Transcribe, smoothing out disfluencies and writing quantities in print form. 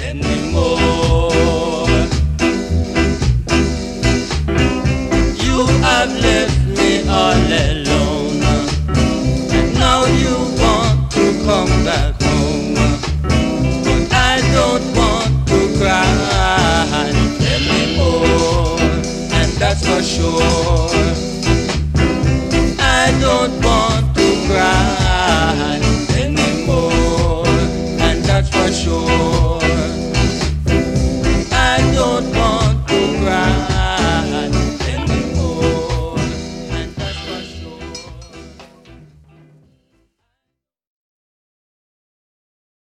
anymore. You have left me all alone, and now you want to come back home, but I don't want to cry anymore, and that's for sure. I don't want to cry anymore, and that's for sure.